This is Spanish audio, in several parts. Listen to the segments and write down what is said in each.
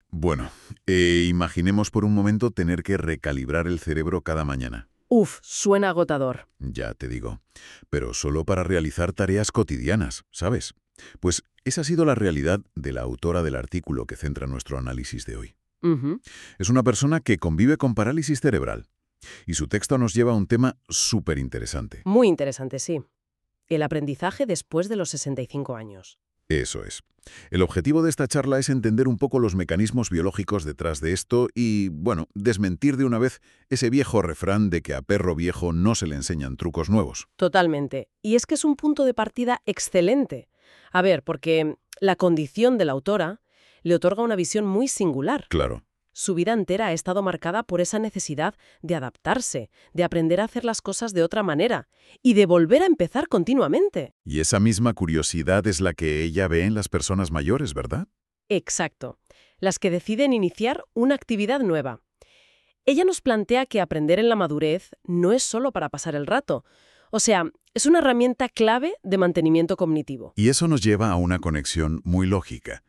Bueno, imaginemos por un momento tener que recalibrar el cerebro cada mañana. Uf, suena agotador. Ya te digo. Pero solo para realizar tareas cotidianas, ¿sabes? Pues esa ha sido la realidad de la autora del artículo que centra nuestro análisis de hoy. Ujú. Es una persona que convive con parálisis cerebral. Y su texto nos lleva a un tema súper interesante. Muy interesante, sí. El aprendizaje después de los 65 años. Eso es. El objetivo de esta charla es entender un poco los mecanismos biológicos detrás de esto y, bueno, desmentir de una vez ese viejo refrán de que a perro viejo no se le enseñan trucos nuevos. Totalmente. Y es que es un punto de partida excelente. A ver, porque la condición de la autora le otorga una visión muy singular. Claro. Su vida entera ha estado marcada por esa necesidad de adaptarse, de aprender a hacer las cosas de otra manera y de volver a empezar continuamente. Y esa misma curiosidad es la que ella ve en las personas mayores, ¿verdad? Exacto. Las que deciden iniciar una actividad nueva. Ella nos plantea que aprender en la madurez no es solo para pasar el rato. O sea, es una herramienta clave de mantenimiento cognitivo. Y eso nos lleva a una conexión muy lógica.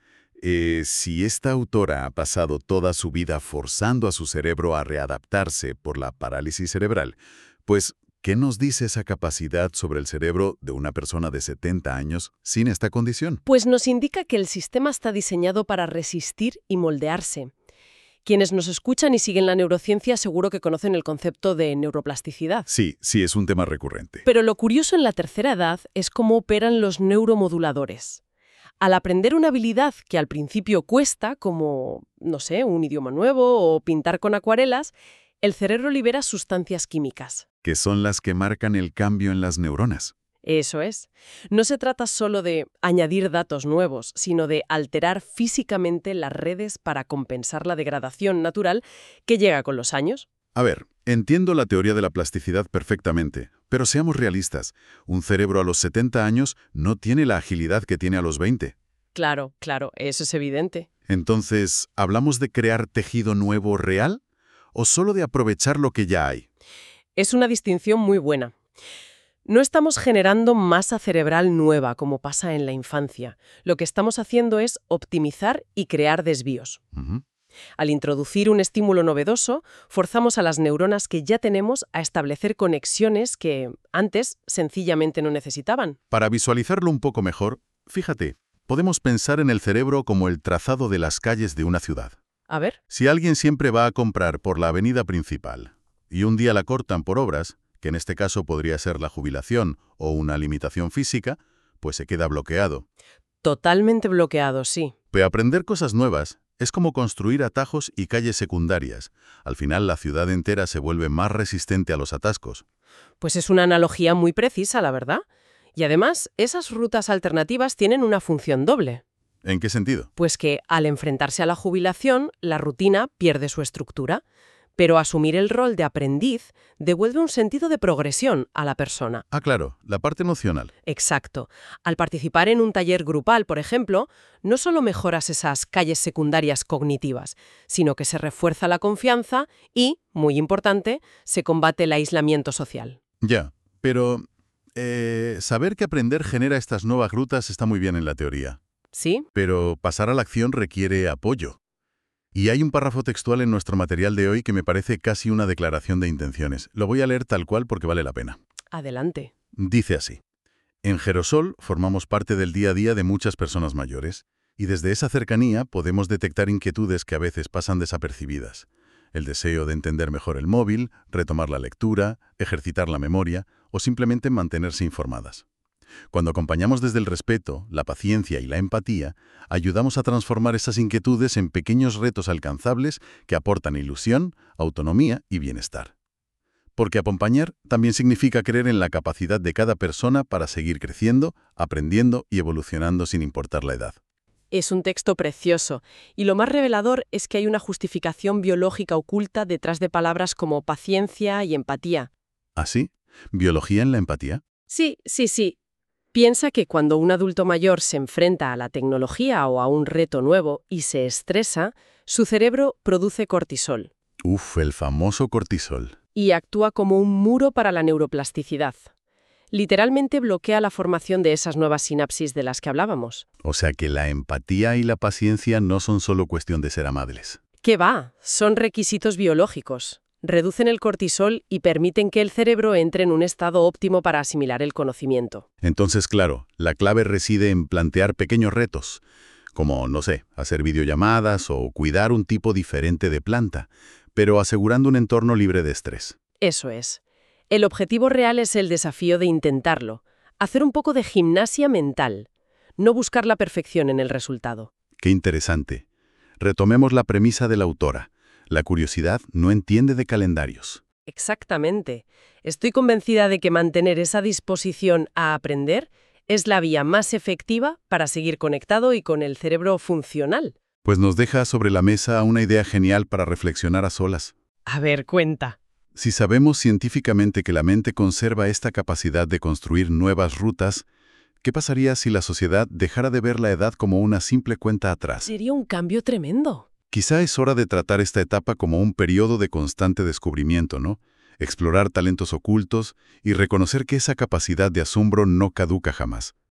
Si esta autora ha pasado toda su vida forzando a su cerebro a readaptarse por la parálisis cerebral, pues, ¿qué nos dice esa capacidad sobre el cerebro de una persona de 70 años sin esta condición? Pues nos indica que el sistema está diseñado para resistir y moldearse. Quienes nos escuchan y siguen la neurociencia seguro que conocen el concepto de neuroplasticidad. Sí, es un tema recurrente. Pero lo curioso en la tercera edad es cómo operan los neuromoduladores. Al aprender una habilidad que al principio cuesta, como, no sé, un idioma nuevo o pintar con acuarelas, el cerebro libera sustancias químicas. Que son las que marcan el cambio en las neuronas. Eso es. No se trata solo de añadir datos nuevos, sino de alterar físicamente las redes para compensar la degradación natural que llega con los años. A ver, entiendo la teoría de la plasticidad perfectamente, pero seamos realistas. Un cerebro a los 70 años no tiene la agilidad que tiene a los 20. Claro, eso es evidente. Entonces, ¿hablamos de crear tejido nuevo real o solo de aprovechar lo que ya hay? Es una distinción muy buena. No estamos generando masa cerebral nueva, como pasa en la infancia. Lo que estamos haciendo es optimizar y crear desvíos. Ujú. Al introducir un estímulo novedoso, forzamos a las neuronas que ya tenemos a establecer conexiones que antes sencillamente no necesitaban. Para visualizarlo un poco mejor, fíjate, podemos pensar en el cerebro como el trazado de las calles de una ciudad. A ver. Si alguien siempre va a comprar por la avenida principal y un día la cortan por obras, que en este caso podría ser la jubilación o una limitación física, pues se queda bloqueado. Totalmente bloqueado, sí. Pero aprender cosas nuevas es como construir atajos y calles secundarias. Al final la ciudad entera se vuelve más resistente a los atascos. Pues es una analogía muy precisa, la verdad. Y además, esas rutas alternativas tienen una función doble. ¿En qué sentido? Pues que al enfrentarse a la jubilación, la rutina pierde su estructura, pero asumir el rol de aprendiz devuelve un sentido de progresión a la persona. Ah, claro, la parte emocional. Exacto. Al participar en un taller grupal, por ejemplo, no solo mejoras esas calles secundarias cognitivas, sino que se refuerza la confianza y, muy importante, se combate el aislamiento social. Ya, pero saber que aprender genera estas nuevas rutas está muy bien en la teoría. ¿Sí? Pero pasar a la acción requiere apoyo. Y hay un párrafo textual en nuestro material de hoy que me parece casi una declaración de intenciones. Lo voy a leer tal cual porque vale la pena. Adelante. Dice así: en Gerosol formamos parte del día a día de muchas personas mayores, y desde esa cercanía podemos detectar inquietudes que a veces pasan desapercibidas. El deseo de entender mejor el móvil, retomar la lectura, ejercitar la memoria o simplemente mantenerse informadas. Cuando acompañamos desde el respeto, la paciencia y la empatía, ayudamos a transformar esas inquietudes en pequeños retos alcanzables que aportan ilusión, autonomía y bienestar. Porque acompañar también significa creer en la capacidad de cada persona para seguir creciendo, aprendiendo y evolucionando sin importar la edad. Es un texto precioso, y lo más revelador es que hay una justificación biológica oculta detrás de palabras como paciencia y empatía. ¿Así? ¿Biología en la empatía? Sí. Piensa que cuando un adulto mayor se enfrenta a la tecnología o a un reto nuevo y se estresa, su cerebro produce cortisol El famoso cortisol. y actúa como un muro para la neuroplasticidad. Literalmente bloquea la formación de esas nuevas sinapsis de las que hablábamos. O sea que la empatía y la paciencia no son solo cuestión de ser amables. ¿Qué va? Son requisitos biológicos. Reducen el cortisol y permiten que el cerebro entre en un estado óptimo para asimilar el conocimiento. Entonces, claro, la clave reside en plantear pequeños retos, como, no sé, hacer videollamadas o cuidar un tipo diferente de planta, pero asegurando un entorno libre de estrés. Eso es. El objetivo real es el desafío de intentarlo, hacer un poco de gimnasia mental, no buscar la perfección en el resultado. Qué interesante. Retomemos la premisa de la autora. La curiosidad no entiende de calendarios. Exactamente. Estoy convencida de que mantener esa disposición a aprender es la vía más efectiva para seguir conectado y con el cerebro funcional. Pues nos deja sobre la mesa una idea genial para reflexionar a solas. A ver, cuenta. Si sabemos científicamente que la mente conserva esta capacidad de construir nuevas rutas, ¿qué pasaría si la sociedad dejara de ver la edad como una simple cuenta atrás? Sería un cambio tremendo. Quizá es hora de tratar esta etapa como un periodo de constante descubrimiento, ¿no? Explorar talentos ocultos y reconocer que esa capacidad de asombro no caduca jamás.